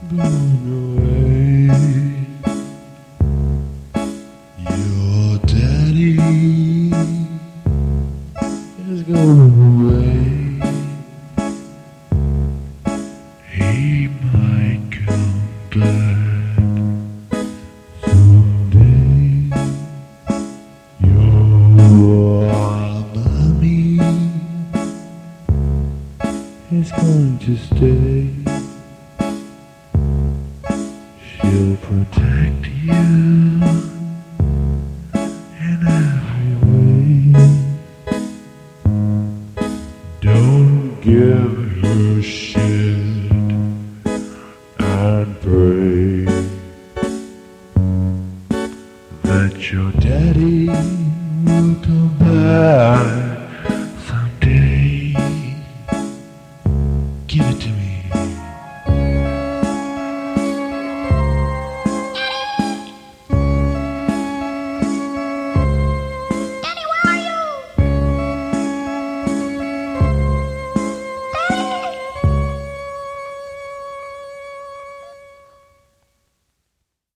going away. Your daddy is going away. He might come back someday. Your mommy is going to stay. She'll protect you in every way. Don't give her shit.